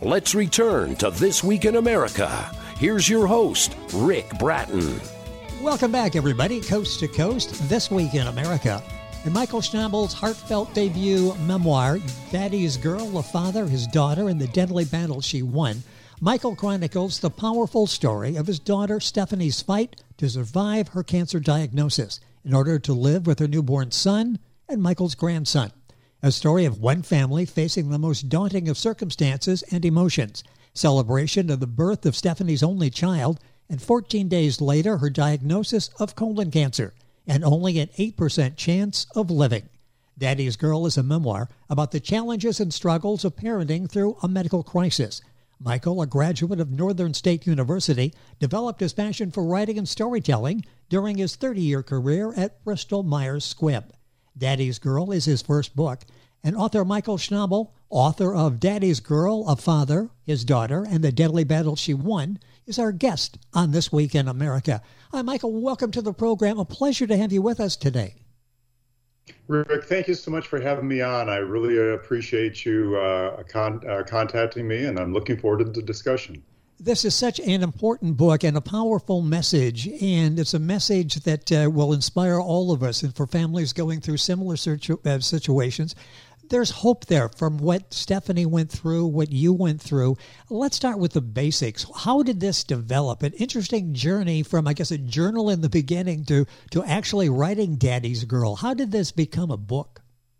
Let's return to This Week in America. Here's your host, Rick Bratton. Welcome back, everybody. Coast to Coast, This Week in America. In Michael Schnabel's heartfelt debut memoir, Daddy's Girl, a Father, His Daughter, and the Deadly Battle She Won, Michael chronicles the powerful story of his daughter Stephanie's fight to survive her cancer diagnosis in order to live with her newborn son and Michael's grandson. A story of one family facing the most daunting of circumstances and emotions. Celebration of the birth of Stephanie's only child, and 14 days later, her diagnosis of colon cancer, and only an 8% chance of living. Daddy's Girl is a memoir about the challenges and struggles of parenting through a medical crisis. Michael, a graduate of Northern State University, developed his passion for writing and storytelling during his 30-year career at Bristol Myers Squibb. Daddy's Girl is his first book, and author Michael Schnabel, author of Daddy's Girl, A Father, His Daughter, and the Deadly Battle She Won, is our guest on This Week in America. Hi, Michael. Welcome to the program. A pleasure to have you with us today. Rick, thank you so much for having me on. I really appreciate you contacting me, and I'm looking forward to the discussion. This is such an important book and a powerful message, and it's a message that will inspire all of us. And for families going through similar situations, there's hope there from what Stephanie went through, what you went through. Let's start with the basics. How did this develop? An interesting journey from, I guess, a journal in the beginning to actually writing Daddy's Girl. How did this become a book?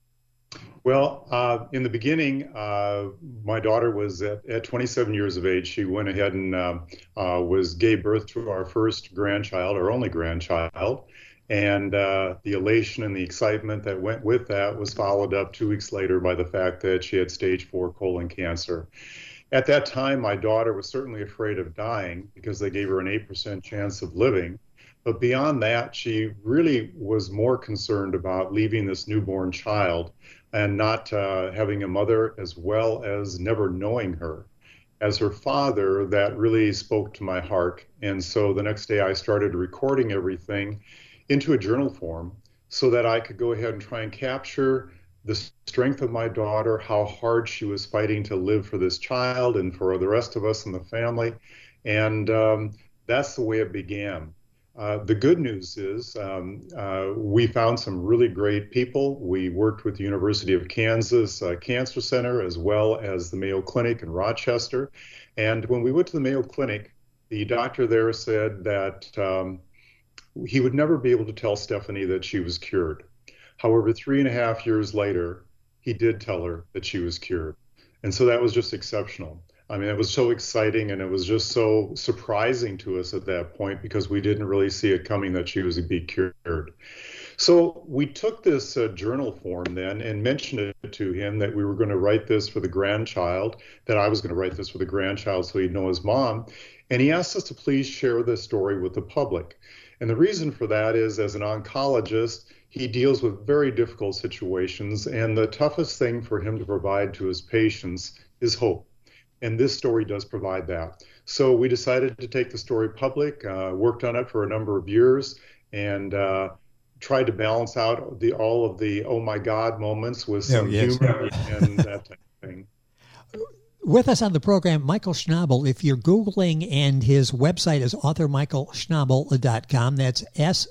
Well, in the beginning, my daughter was at 27 years of age. She went ahead and gave birth to our first grandchild, our only grandchild. And the elation and the excitement that went with that was followed up 2 weeks later by the fact that she had stage 4 colon cancer. At that time, my daughter was certainly afraid of dying because they gave her an 8% chance of living. But beyond that, she really was more concerned about leaving this newborn child and not having a mother, as well as never knowing her. As her father, that really spoke to my heart. And so the next day I started recording everything into a journal form so that I could go ahead and try and capture the strength of my daughter, how hard she was fighting to live for this child and for the rest of us in the family. And that's the way it began. The good news is we found some really great people. We worked with the University of Kansas Cancer Center as well as the Mayo Clinic in Rochester. And when we went to the Mayo Clinic, the doctor there said that he would never be able to tell Stephanie that she was cured. However, 3.5 years later, he did tell her that she was cured. And so that was just exceptional. I mean, it was so exciting, and it was just so surprising to us at that point because we didn't really see it coming that she was to be cured. So we took this journal form then and mentioned it to him that we were going to write this for the grandchild, that I was going to write this for the grandchild so he'd know his mom. And he asked us to please share this story with the public. And the reason for that is, as an oncologist, he deals with very difficult situations, and the toughest thing for him to provide to his patients is hope. And this story does provide that. So we decided to take the story public, worked on it for a number of years, and tried to balance out all of the oh my God moments with some humor and that type of thing. With us on the program, Michael Schnabel. If you're Googling, and his website is authormichaelschnabel.com. That's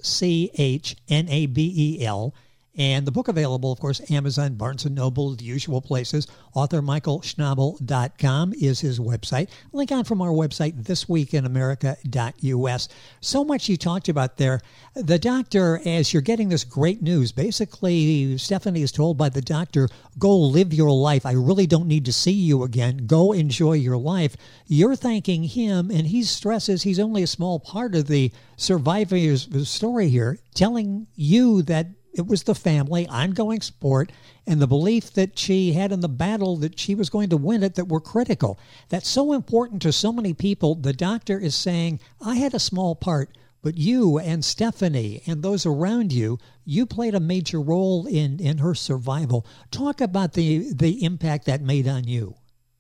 SCHNABEL. And the book available, of course, Amazon, Barnes & Noble, the usual places. AuthorMichaelSchnabel.com is his website. Link on from our website, thisweekinamerica.us. So much you talked about there. The doctor, as you're getting this great news, basically Stephanie is told by the doctor, go live your life. I really don't need to see you again. Go enjoy your life. You're thanking him, and he stresses he's only a small part of the survivor's story here, telling you that it was the family, ongoing support, and the belief that she had in the battle that she was going to win it that were critical. That's so important to so many people. The doctor is saying, I had a small part, but you and Stephanie and those around you, you played a major role in her survival. Talk about the impact that made on you.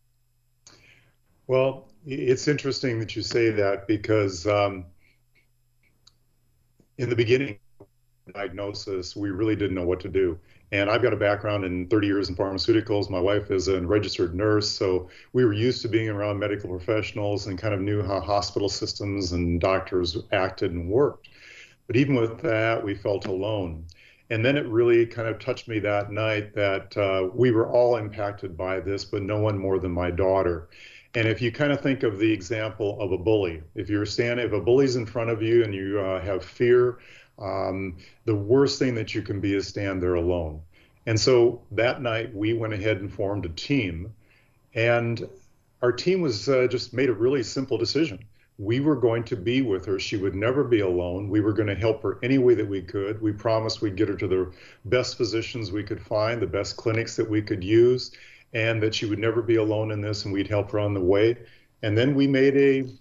Well, it's interesting that you say that because in the beginning, diagnosis, we really didn't know what to do. And I've got a background in 30 years in pharmaceuticals. My wife is a registered nurse, so we were used to being around medical professionals and kind of knew how hospital systems and doctors acted and worked. But even with that, we felt alone. And then it really kind of touched me that night that we were all impacted by this, but no one more than my daughter. And if you kind of think of the example of a bully, if a bully's in front of you and you have fear, the worst thing that you can be is stand there alone. And so that night we went ahead and formed a team, and our team was just made a really simple decision. We were going to be with her. She would never be alone. We were going to help her any way that we could. We promised we'd get her to the best physicians we could find, the best clinics that we could use, and that she would never be alone in this, and we'd help her on the way. And then we made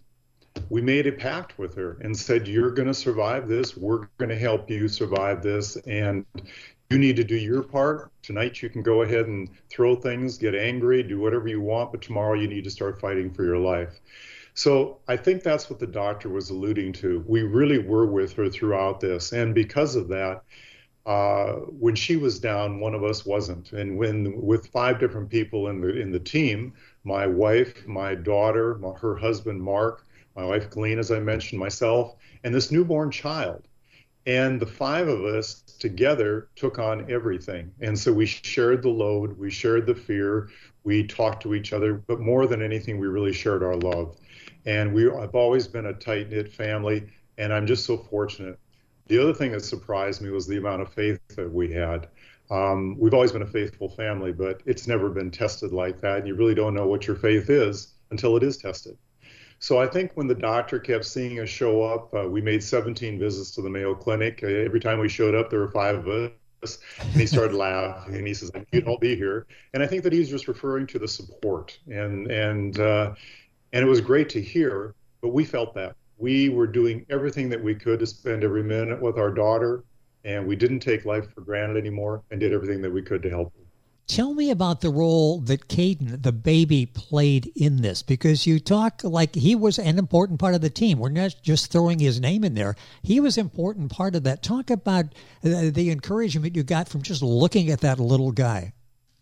a pact with her and said, you're going to survive this. We're going to help you survive this. And you need to do your part. Tonight you can go ahead and throw things, get angry, do whatever you want, but tomorrow you need to start fighting for your life. So I think that's what the doctor was alluding to. We really were with her throughout this. And because of that, when she was down, one of us wasn't. And with 5 different people in the team, my wife, my daughter, her husband, Mark, my wife, Colleen, as I mentioned, myself, and this newborn child. And the 5 of us together took on everything. And so we shared the load, we shared the fear, we talked to each other, but more than anything, we really shared our love. And I've always been a tight-knit family, and I'm just so fortunate. The other thing that surprised me was the amount of faith that we had. We've always been a faithful family, but it's never been tested like that. And you really don't know what your faith is until it is tested. So I think when the doctor kept seeing us show up, we made 17 visits to the Mayo Clinic. Every time we showed up, there were 5 of us. And he started laughing, and he says, "You'd all be here." And I think that he's just referring to the support. And it was great to hear, but we felt that. We were doing everything that we could to spend every minute with our daughter, and we didn't take life for granted anymore and did everything that we could to help her. Tell me about the role that Caden, the baby, played in this, because you talk like he was an important part of the team. We're not just throwing his name in there. He was an important part of that. Talk about the encouragement you got from just looking at that little guy.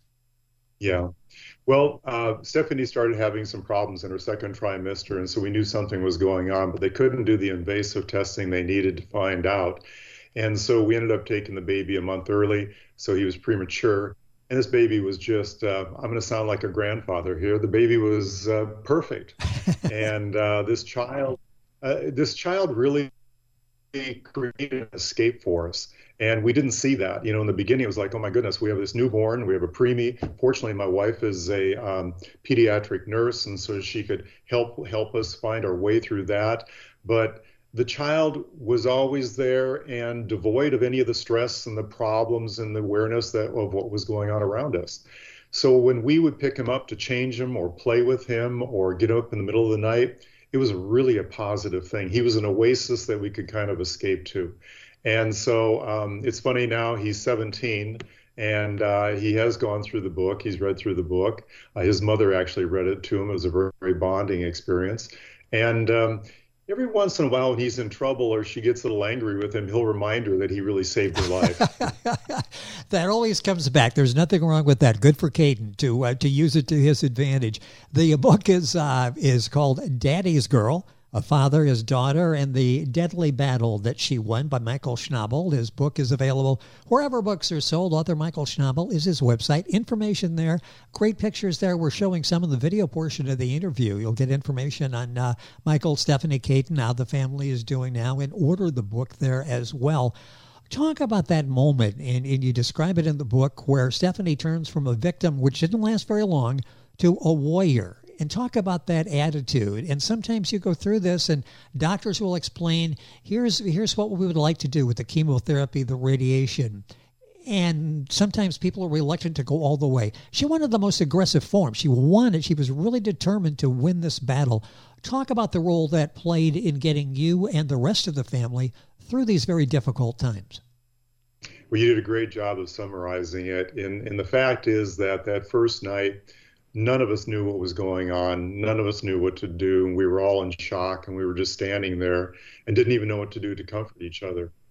Yeah. Well, Stephanie started having some problems in her second trimester, and so we knew something was going on, but they couldn't do the invasive testing they needed to find out. And so we ended up taking the baby a month early, so he was premature. And this baby was just, I'm going to sound like a grandfather here, the baby was perfect. And this child really created an escape for us. And we didn't see that. You know, in the beginning, it was like, oh my goodness, we have this newborn, we have a preemie. Fortunately, my wife is a pediatric nurse, and so she could help us find our way through that. But the child was always there and devoid of any of the stress and the problems and the awareness of what was going on around us. So when we would pick him up to change him or play with him or get up in the middle of the night, it was really a positive thing. He was an oasis that we could kind of escape to. And so it's funny now, he's 17, and he has gone through the book. He's read through the book. His mother actually read it to him. It was a very, very bonding experience. And every once in a while when he's in trouble or she gets a little angry with him, he'll remind her that he really saved her life. That always comes back. There's nothing wrong with that. Good for Caden to use it to his advantage. The book is called Daddy's Girl, A Father, His Daughter, and the Deadly Battle That She Won by Michael Schnabel. His book is available wherever books are sold. Author Michael Schnabel is his website. Information there. Great pictures there. We're showing some of the video portion of the interview. You'll get information on Michael, Stephanie, Caden, how the family is doing now, and order the book there as well. Talk about that moment, and you describe it in the book, where Stephanie turns from a victim, which didn't last very long, to a warrior. And talk about that attitude. And sometimes you go through this and doctors will explain, here's what we would like to do with the chemotherapy, the radiation. And sometimes people are reluctant to go all the way. She wanted the most aggressive form. She wanted, she was really determined to win this battle. Talk about the role that played in getting you and the rest of the family through these very difficult times. Well, you did a great job of summarizing it. And the fact is that first night, none of us knew what was going on. None of us knew what to do. And we were all in shock, and we were just standing there and didn't even know what to do to comfort each other.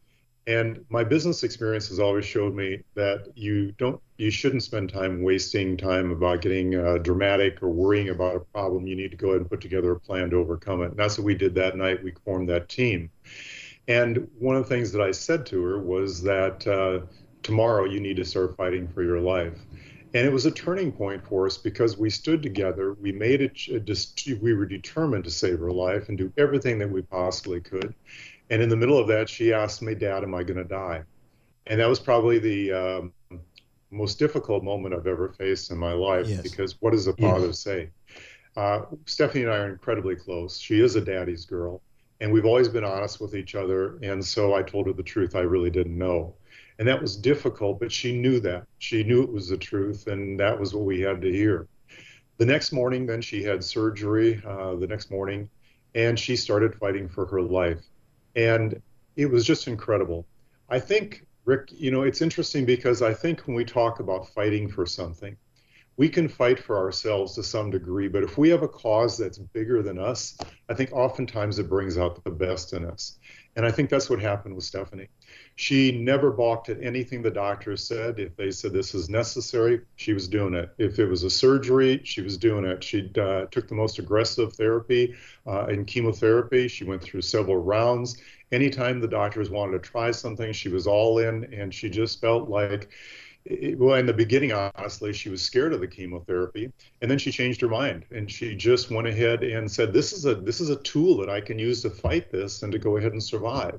And my business experience has always showed me that you shouldn't spend time wasting time about getting dramatic or worrying about a problem. You need to go ahead and put together a plan to overcome it. And that's what we did that night. We formed that team. And one of the things that I said to her was that tomorrow you need to start fighting for your life. And it was a turning point for us because we stood together. We made it. We were determined to save her life and do everything that we possibly could. And in the middle of that, she asked me, "Dad, am I going to die?" And that was probably the most difficult moment I've ever faced in my life. Yes. Because what does a father say? Stephanie and I are incredibly close. She is a daddy's girl, and we've always been honest with each other. And so I told her the truth I really didn't know. And that was difficult, but she knew that. She knew it was the truth, and that was what we had to hear. The next morning, then she had surgery the next morning, and she started fighting for her life. And it was just incredible. I think, Rick, it's interesting because I think when we talk about fighting for something, we can fight for ourselves to some degree, but if we have a cause that's bigger than us, I think oftentimes it brings out the best in us. And I think that's what happened with Stephanie. She never balked at anything the doctors said. If they said this is necessary, she was doing it. If it was a surgery, she was doing it. She took the most aggressive therapy in chemotherapy. She went through several rounds. Anytime the doctors wanted to try something, she was all in, and she just felt like, well, in the beginning, honestly, she was scared of the chemotherapy, and then she changed her mind, and she just went ahead and said, this is a tool that I can use to fight this and to go ahead and survive.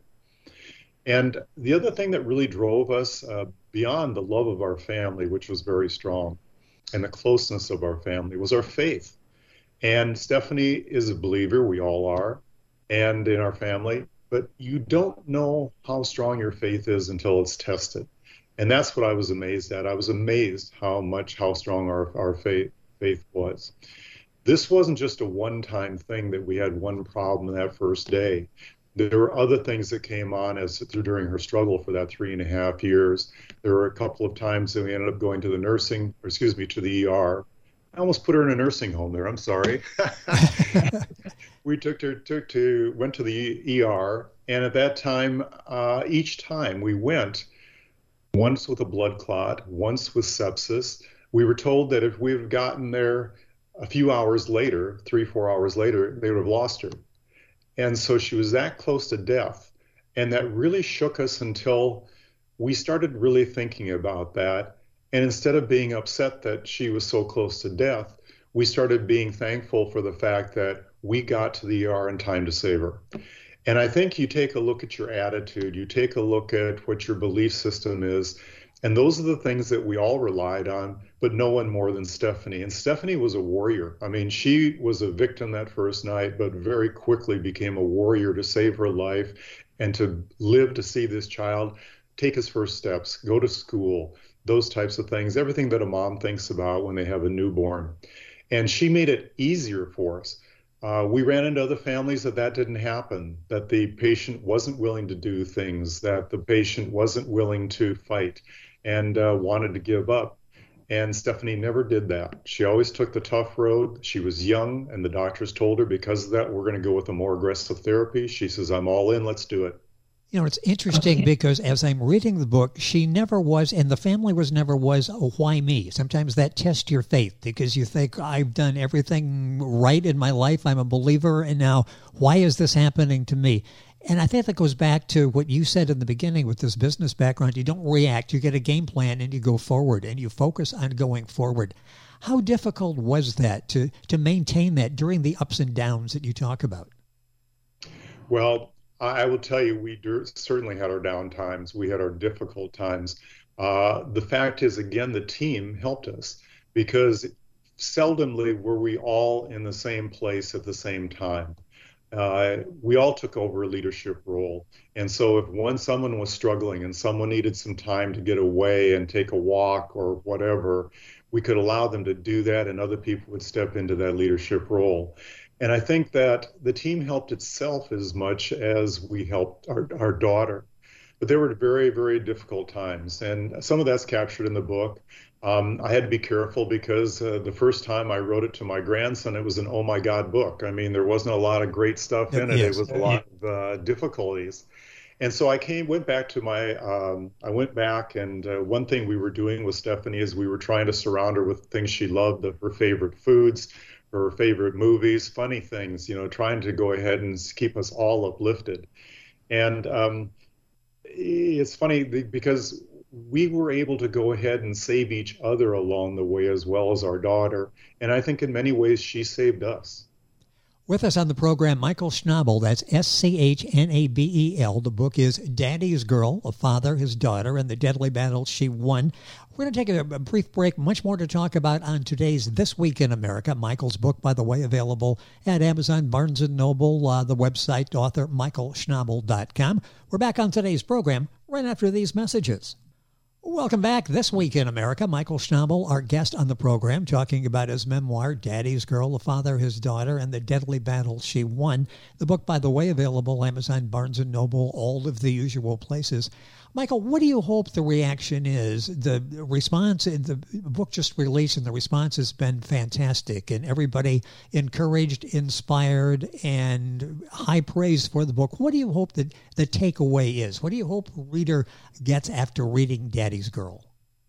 And the other thing that really drove us beyond the love of our family, which was very strong, and the closeness of our family, was our faith. And Stephanie is a believer, we all are, and in our family, but you don't know how strong your faith is until it's tested. And that's what I was amazed at. I was amazed how strong our faith was. This wasn't just a one-time thing that we had one problem that first day. There were other things that came on during her struggle for that 3.5 years. There were a couple of times that we ended up going to to the ER. I almost put her in a nursing home there. I'm sorry. We went to the ER, and at that time, each time we went, once with a blood clot, once with sepsis. We were told that if we had gotten there a few hours later, 3-4 hours later, they would have lost her. And so she was that close to death. And that really shook us until we started really thinking about that. And instead of being upset that she was so close to death, we started being thankful for the fact that we got to the ER in time to save her. And I think you take a look at your attitude, you take a look at what your belief system is, and those are the things that we all relied on, but no one more than Stephanie. And Stephanie was a warrior. I mean, she was a victim that first night, but very quickly became a warrior to save her life and to live to see this child take his first steps, go to school, those types of things, everything that a mom thinks about when they have a newborn. And she made it easier for us. We ran into other families that didn't happen, that the patient wasn't willing to do things, that the patient wasn't willing to fight and wanted to give up. And Stephanie never did that. She always took the tough road. She was young, and the doctors told her because of that, we're going to go with a more aggressive therapy. She says, I'm all in, let's do it. You know, it's interesting because as I'm reading the book, she never was, and the family never was, oh, why me? Sometimes that tests your faith because you think, I've done everything right in my life. I'm a believer. And now why is this happening to me? And I think that goes back to what you said in the beginning with this business background. You don't react. You get a game plan and you go forward and you focus on going forward. How difficult was that to maintain that during the ups and downs that you talk about? Well, I will tell you, we certainly had our down times. We had our difficult times. The fact is, again, the team helped us because seldomly were we all in the same place at the same time. We all took over a leadership role. And so if someone was struggling and someone needed some time to get away and take a walk or whatever, we could allow them to do that and other people would step into that leadership role. And I think that the team helped itself as much as we helped our daughter. But there were very, very difficult times. And some of that's captured in the book. I had to be careful because the first time I wrote it to my grandson, it was an oh my God book. I mean, there wasn't a lot of great stuff in it. Yes. It was a lot of difficulties. And so went back to and one thing we were doing with Stephanie is we were trying to surround her with things she loved, her favorite foods, her favorite movies, funny things, trying to go ahead and keep us all uplifted. And it's funny because we were able to go ahead and save each other along the way as well as our daughter. And I think in many ways she saved us. With us on the program, Michael Schnabel, that's Schnabel. The book is Daddy's Girl, a father, his daughter, and the deadly battle she won. We're going to take a brief break. Much more to talk about on today's This Week in America. Michael's book, by the way, available at Amazon, Barnes & Noble, the website, author michaelschnabel.com. We're back on today's program right after these messages. Welcome back. This Week in America, Michael Schnabel, our guest on the program, talking about his memoir, Daddy's Girl, a father, his daughter, and the deadly battle she won. The book, by the way, available Amazon, Barnes & Noble, all of the usual places. Michael, what do you hope the reaction is? The response, the book just released, and the response has been fantastic, and everybody encouraged, inspired, and high praise for the book. What do you hope that the takeaway is? What do you hope a reader gets after reading Daddy's Girl?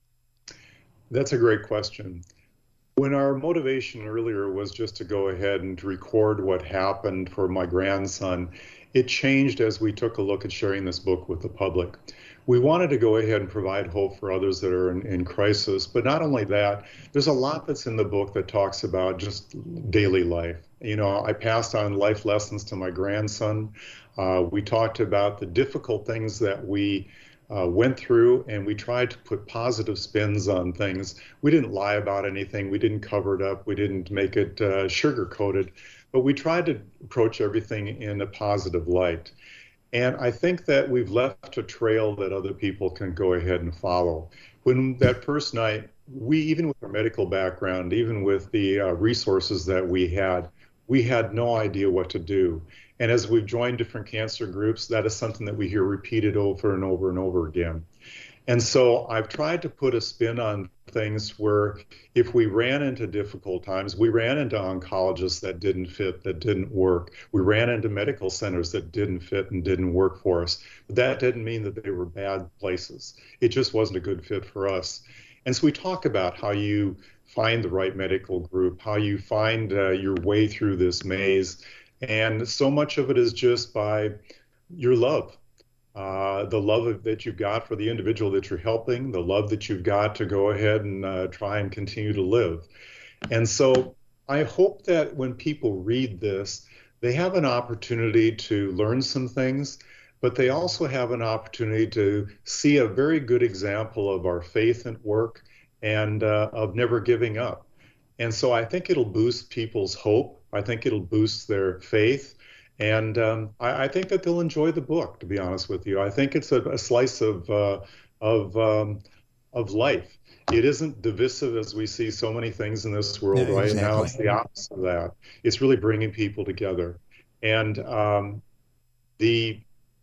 That's a great question. When our motivation earlier was just to go ahead and to record what happened for my grandson, it changed as we took a look at sharing this book with the public. We wanted to go ahead and provide hope for others that are in crisis. But not only that, there's a lot that's in the book that talks about just daily life. I passed on life lessons to my grandson. We talked about the difficult things that we went through, and we tried to put positive spins on things. We didn't lie about anything. We didn't cover it up. We didn't make it sugar-coated. But we tried to approach everything in a positive light. And I think that we've left a trail that other people can go ahead and follow. When that first night, even with our medical background, even with the resources that we had no idea what to do. And as we've joined different cancer groups, that is something that we hear repeated over and over and over again. And so I've tried to put a spin on things where if we ran into difficult times, we ran into oncologists that didn't fit, that didn't work. We ran into medical centers that didn't fit and didn't work for us. But that didn't mean that they were bad places. It just wasn't a good fit for us. And so we talk about how you find the right medical group, how you find your way through this maze. And so much of it is just by your love. The love that you've got for the individual that you're helping, the love that you've got to go ahead and try and continue to live. And so I hope that when people read this, they have an opportunity to learn some things, but they also have an opportunity to see a very good example of our faith at work and of never giving up. And so I think it'll boost people's hope. I think it'll boost their faith. And I think that they'll enjoy the book, to be honest with you. I think it's a slice of life. It isn't divisive as we see so many things in this world right now. It's the opposite of that. It's really bringing people together. And the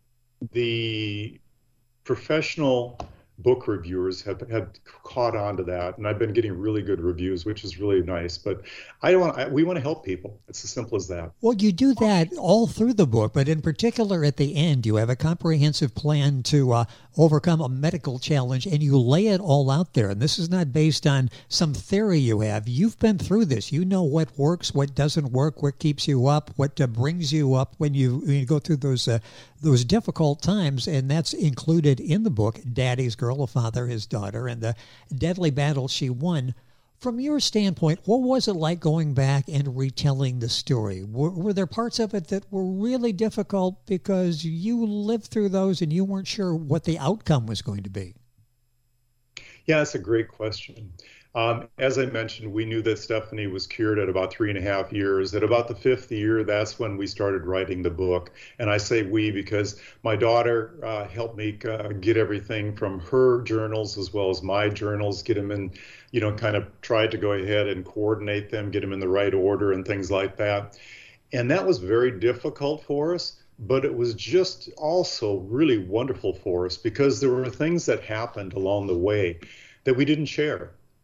professional book reviewers have caught on to that, and I've been getting really good reviews, which is really nice. But we want to help people. It's as simple as that. Well, you do that all through the book, but in particular at the end, you have a comprehensive plan to overcome a medical challenge, and you lay it all out there. And this is not based on some theory you have. You've been through this. You know what works, what doesn't work, what keeps you up, what brings you up when you go through those difficult times, and that's included in the book, Daddy's Girl, a father, his daughter, and the deadly battle she won. From your standpoint, what was it like going back and retelling the story? Were there parts of it that were really difficult because you lived through those and you weren't sure what the outcome was going to be? Yeah, that's a great question. As I mentioned, we knew that Stephanie was cured at about 3.5 years. At about the 5th year, that's when we started writing the book. And I say we because my daughter helped me get everything from her journals as well as my journals, get them in, kind of tried to go ahead and coordinate them, get them in the right order and things like that. And that was very difficult for us, but it was just also really wonderful for us because there were things that happened along the way that we didn't share.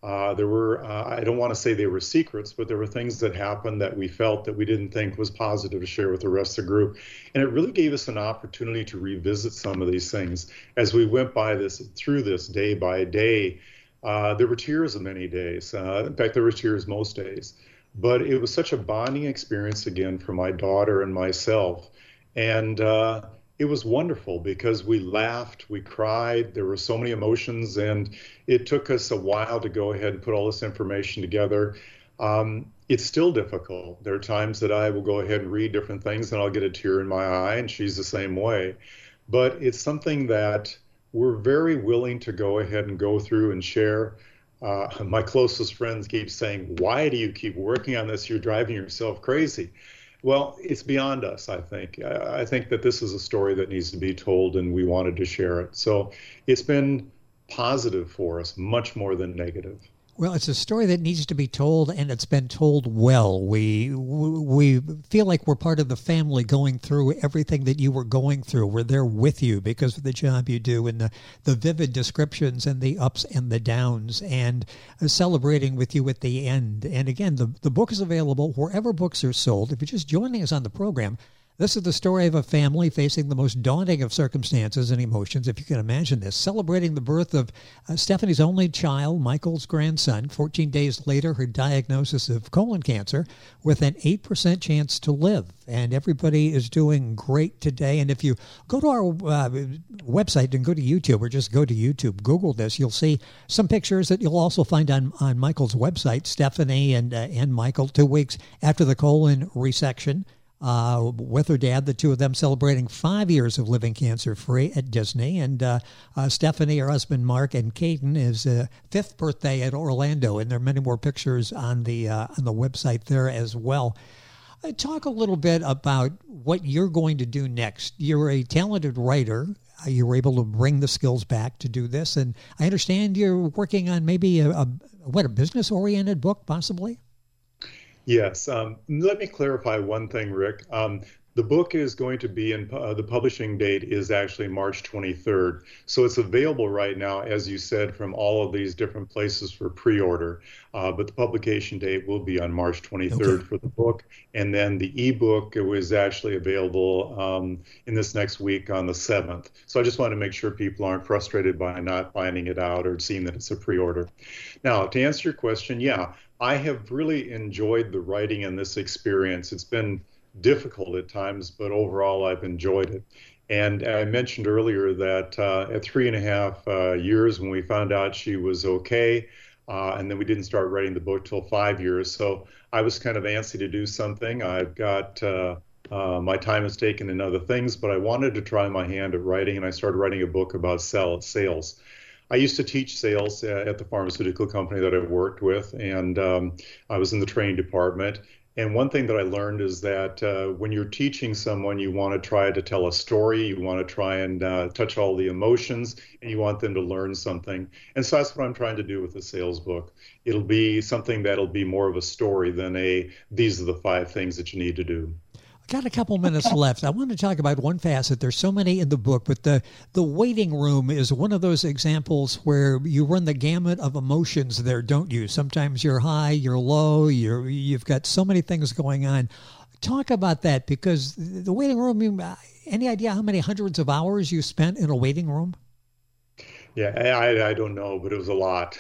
There were, I don't want to say they were secrets, but there were things that happened that we felt that we didn't think was positive to share with the rest of the group. And it really gave us an opportunity to revisit some of these things. As we went through this day by day, there were tears on many days. In fact, there were tears most days. But it was such a bonding experience again for my daughter and myself. And it was wonderful because we laughed, we cried, there were so many emotions, and it took us a while to go ahead and put all this information together. It's still difficult. There are times that I will go ahead and read different things and I'll get a tear in my eye, and she's the same way. But it's something that we're very willing to go ahead and go through and share. My closest friends keep saying, "Why do you keep working on this? You're driving yourself crazy." Well, it's beyond us, I think. I think that this is a story that needs to be told, and we wanted to share it. So it's been positive for us, much more than negative. Well, it's a story that needs to be told, and it's been told well. We feel like we're part of the family going through everything that you were going through. We're there with you because of the job you do and the vivid descriptions and the ups and the downs, and celebrating with you at the end. And again, the book is available wherever books are sold. If you're just joining us on the program, this is the story of a family facing the most daunting of circumstances and emotions, if you can imagine this, celebrating the birth of Stephanie's only child, Michael's grandson. 14 days later, her diagnosis of colon cancer with an 8% chance to live. And everybody is doing great today. And if you go to our website and go to YouTube, or just go to YouTube, Google this, you'll see some pictures that you'll also find on Michael's website, Stephanie and Michael, 2 weeks after the colon resection. With her dad, the two of them celebrating 5 years of living cancer-free at Disney. And Stephanie, her husband Mark, and Caden, his 5th birthday at Orlando. And there are many more pictures on the website there as well. Talk a little bit about what you're going to do next. You're a talented writer. You were able to bring the skills back to do this. And I understand you're working on maybe a business-oriented book, possibly? Yes. Let me clarify one thing, Rick. The book is going to be the publishing date is actually March 23rd. So it's available right now, as you said, from all of these different places for pre-order. But the publication date will be on March 23rd for the book. And then the ebook was actually available in this next week on the 7th. So I just want to make sure people aren't frustrated by not finding it out or seeing that it's a pre-order. Now, to answer your question, yeah, I have really enjoyed the writing in this experience. It's been difficult at times, but overall I've enjoyed it. And I mentioned earlier that at 3.5 years, when we found out she was okay, and then we didn't start writing the book till 5 years. So I was kind of antsy to do something. I've got my time is taken in other things, but I wanted to try my hand at writing, and I started writing a book about sales. I used to teach sales at the pharmaceutical company that I worked with, and I was in the training department. And one thing that I learned is that when you're teaching someone, you want to try to tell a story, you want to try and touch all the emotions, and you want them to learn something. And so that's what I'm trying to do with the sales book. It'll be something that'll be more of a story than these are the 5 things that you need to do. Got a couple minutes left. I want to talk about one facet. There's so many in the book, but the waiting room is one of those examples where you run the gamut of emotions there, don't you? Sometimes you're high, you're low, you've got so many things going on. Talk about that, because the waiting room, any idea how many hundreds of hours you spent in a waiting room? Yeah, I don't know, but it was a lot.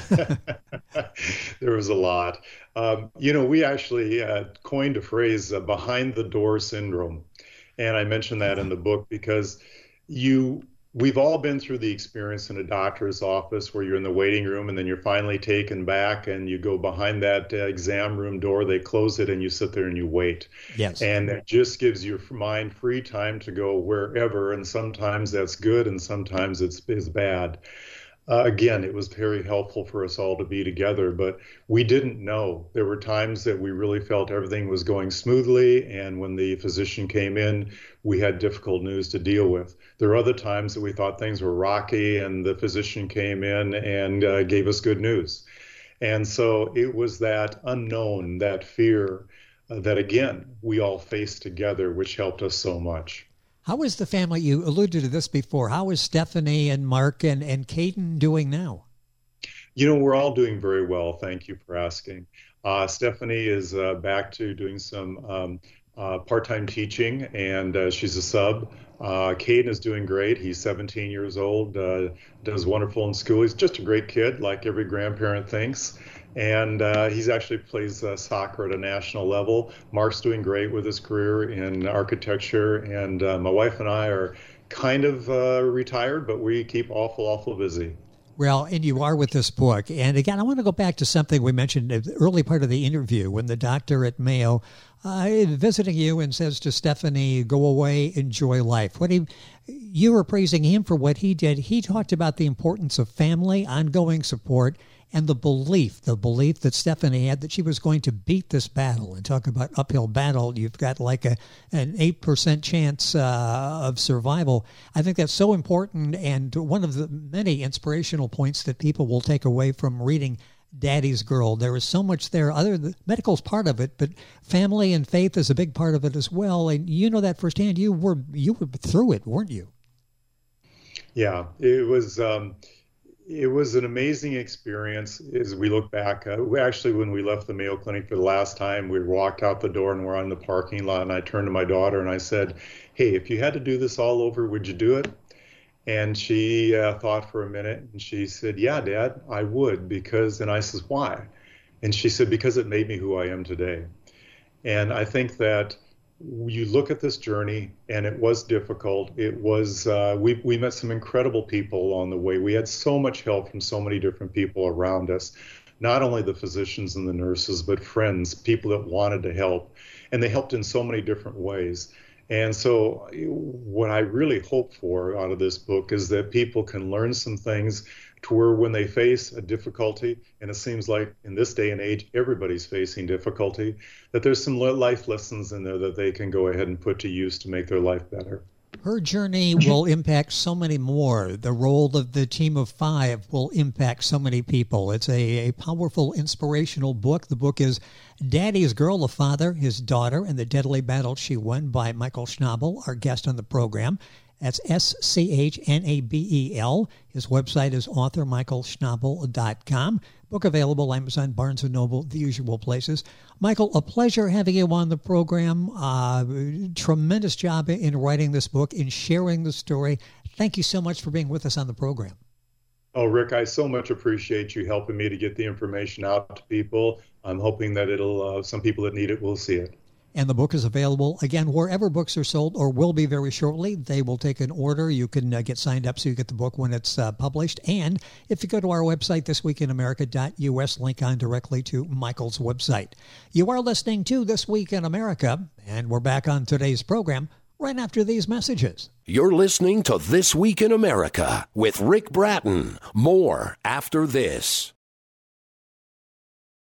There was a lot. We actually coined a phrase, behind the door syndrome. And I mentioned that in the book because we've all been through the experience in a doctor's office where you're in the waiting room and then you're finally taken back and you go behind that exam room door, they close it, and you sit there and you wait. Yes. And it just gives your mind free time to go wherever. And sometimes that's good and sometimes it's bad. Again, it was very helpful for us all to be together, but we didn't know. There were times that we really felt everything was going smoothly, and when the physician came in, we had difficult news to deal with. There were other times that we thought things were rocky, and the physician came in and gave us good news. And so it was that unknown, that fear that, again, we all faced together, which helped us so much. How is the family, you alluded to this before, how is Stephanie and Mark and Caden doing now? We're all doing very well. Thank you for asking. Stephanie is back to doing some part-time teaching, and she's a sub. Caden is doing great. He's 17 years old, does wonderful in school. He's just a great kid, like every grandparent thinks. And he's actually plays soccer at a national level. Mark's doing great with his career in architecture, and my wife and I are kind of retired, but we keep awful busy. Well, and you are with this book. And again, I want to go back to something we mentioned in the early part of the interview when the doctor at Mayo visiting you and says to Stephanie, go away, enjoy life. You were praising him for what he did. He talked about the importance of family, ongoing support, and the belief that Stephanie had that she was going to beat this battle. And talk about uphill battle, you've got like an 8% chance of survival. I think that's so important, and one of the many inspirational points that people will take away from reading Daddy's Girl. There is so much there. Medical's part of it, but family and faith is a big part of it as well. And you know that firsthand. You were through it, weren't you? Yeah, it was an amazing experience as we look back. When we left the Mayo Clinic for the last time, we walked out the door and we're on the parking lot, and I turned to my daughter and I said, hey, if you had to do this all over, would you do it? And she thought for a minute, and she said, yeah, Dad, I would, and I said, why? And she said, because it made me who I am today. And I think that you look at this journey, and it was difficult. It was, we met some incredible people along the way. We had so much help from so many different people around us, not only the physicians and the nurses, but friends, people that wanted to help. And they helped in so many different ways. And so what I really hope for out of this book is that people can learn some things to where when they face a difficulty, and it seems like in this day and age, everybody's facing difficulty, that there's some life lessons in there that they can go ahead and put to use to make their life better. Her journey will impact so many more. The role of the team of 5 will impact so many people. It's a powerful, inspirational book. The book is Daddy's Girl, a Father, His Daughter, and the Deadly Battle She Won by Michael Schnabel, our guest on the program. That's Schnabel. His website is authormichaelschnabel.com. Book available, Amazon, Barnes & Noble, the usual places. Michael, a pleasure having you on the program. Tremendous job in writing this book, in sharing the story. Thank you so much for being with us on the program. Oh, Rick, I so much appreciate you helping me to get the information out to people. I'm hoping that it'll, some people that need it will see it. And the book is available, again, wherever books are sold, or will be very shortly. They will take an order. You can get signed up so you get the book when it's published. And if you go to our website, thisweekinamerica.us, link on directly to Michael's website. You are listening to This Week in America, and we're back on today's program right after these messages. You're listening to This Week in America with Rick Bratton. More after this.